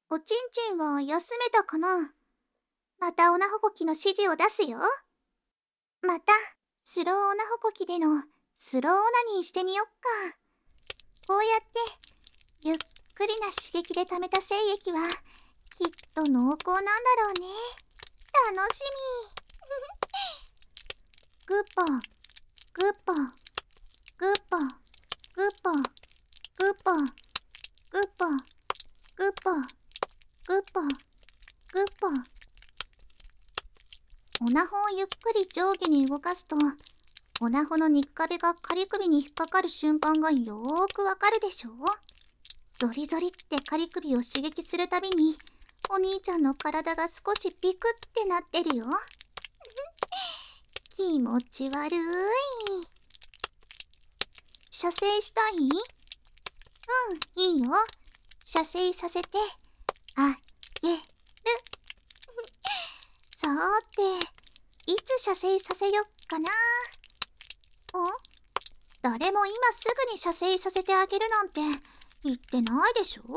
おちんちんは休めたかな？またオナホコキの指示を出すよ。また、スローオナホコキでのスローオナニーしてみよっか。こうやって、ゆっくりな刺激で溜めた精液は、きっと濃厚なんだろうね。楽しみ。グッポン、グッポン、グッポン、グッポン、グッポン、グッポン、グッポン、グッポン、グッポン。オナホをゆっくり上下に動かすと、オナホの肉壁が仮首に引っかかる瞬間がよーくわかるでしょ？ゾリゾリって仮首を刺激するたびに、お兄ちゃんの体が少しピクってなってるよ。気持ち悪い。射精したい？うん、いいよ。射精させて、あげる。さーて、いつ射精させよっかな。誰も今すぐに射精させてあげるなんて言ってないでしょ？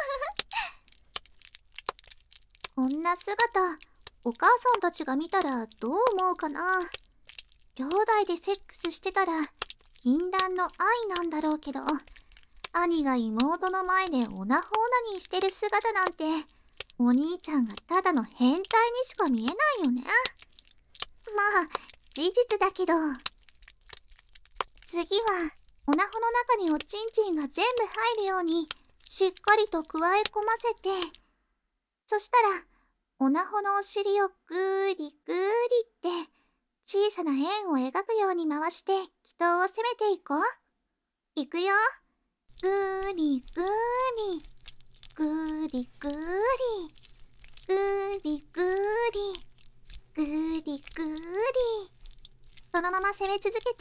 こんな姿、お母さんたちが見たらどう思うかな。兄弟でセックスしてたら禁断の愛なんだろうけど、兄が妹の前でオナホオナニーしてる姿なんて、お兄ちゃんがただの変態にしか見えないよね。まあ、事実だけど。次は、オナホの中におちんちんが全部入るように、しっかりと加え込ませて、そしたら、オナホのお尻をぐーりぐーりって、小さな円を描くように回して、気筒を攻めていこう。いくよ。ぐーりぐーり、ぐーりぐーり、ぐーりぐーり、ぐーりぐーり。そのまま攻め続けて。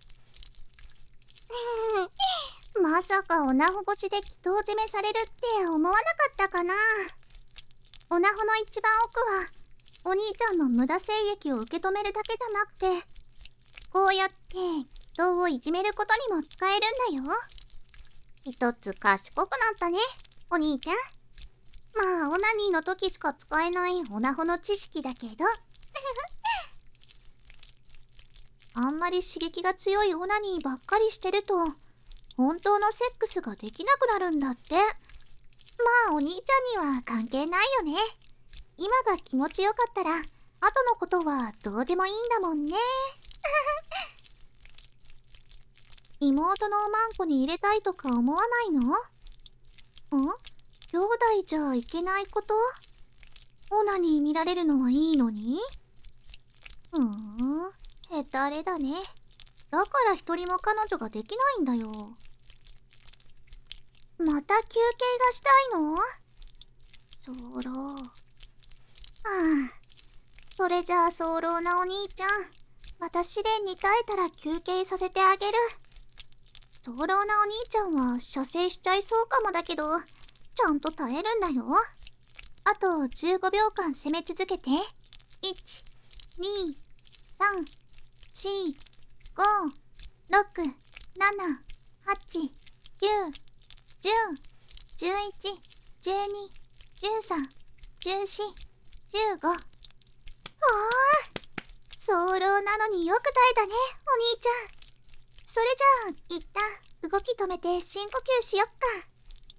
まさかオナホ越しで気筒攻めされるって思わなかったかな。オナホの一番奥は、お兄ちゃんの無駄精液を受け止めるだけじゃなくて、こうやって気筒をいじめることにも使えるんだよ。一つ賢くなったね、お兄ちゃん。まあ、オナニーの時しか使えないオナホの知識だけど。あんまり刺激が強いオナニーばっかりしてると、本当のセックスができなくなるんだって。まあ、お兄ちゃんには関係ないよね。今が気持ちよかったら、後のことはどうでもいいんだもんね。妹のおまんこに入れたいとか思わないの？兄弟じゃいけないこと？オナニー見られるのはいいのに？ヘタレだね。だから一人も彼女ができないんだよ。また休憩がしたいの？早漏。それじゃあ早漏なお兄ちゃん。また試練に耐えたら休憩させてあげる。早漏なお兄ちゃんは射精しちゃいそうかもだけど、ちゃんと耐えるんだよ。あと15秒間攻め続けて。1、2、3、4、5、6、7、8、9、10、11、12、13、14、15。早漏なのによく耐えたね、お兄ちゃん。それじゃあ、一旦動き止めて深呼吸しよっか。